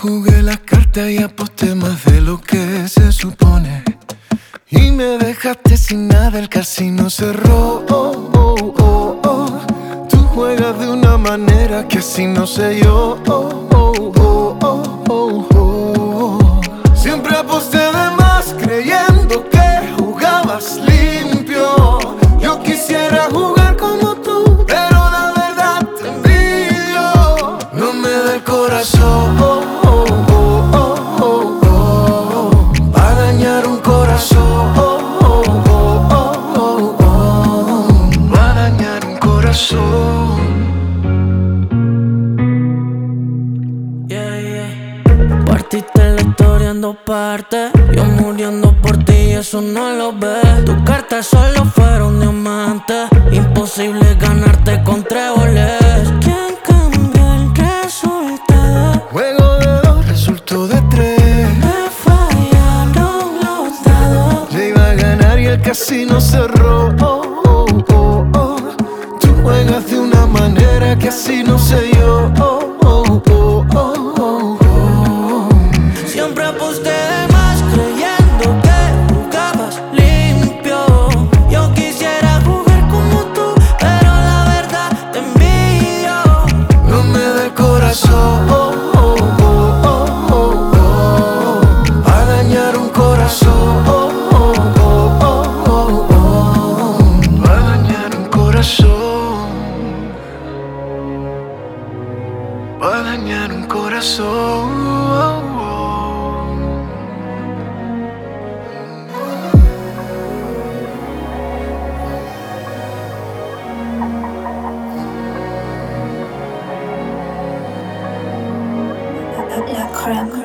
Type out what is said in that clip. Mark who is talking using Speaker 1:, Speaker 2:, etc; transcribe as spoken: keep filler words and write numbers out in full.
Speaker 1: jugué la carta y aposté más de lo que se supone. Y me dejaste sin nada, el casino cerró. Oh, oh, oh, oh. Tú juegas de una manera que así no sé yo. Oh, oh, oh, oh, oh, oh. Siempre aposté de más creyendo que jugabas limpio. Yo quisiera jugar como tú, pero la verdad te envidio. No me da el corazón oh, oh, oh, oh, oh, oh, pa' dañar un corazón oh, oh, oh, oh, oh, oh, pa' dañar un corazón.
Speaker 2: Yeah, yeah. Partiste la historia en dos partes, yo muriendo por ti, eso no lo ves. Tus cartas solo fueron diamantes, imposible ganarte con tréboles. ¿Quién cambió el resultado?
Speaker 1: Juego de dos resultó de tres.
Speaker 2: Me fallaron los dados.
Speaker 1: Yo iba a ganar y el casino cerró. Oh, oh, oh, oh. Tú juegas de una manera que así no sé yo. Oh, oh, oh, oh, oh, oh.
Speaker 2: Siempre aposté de más creyendo que jugabas limpio. Yo quisiera jugar como tú, pero la verdad te envidio.
Speaker 1: No me da el corazón oh, oh, oh, oh, oh, oh. Pa' dañar un corazón oh, oh, oh, oh, oh, oh. Pa' dañar un corazón. Pa' dañar un corazón oh, oh.
Speaker 3: La crème.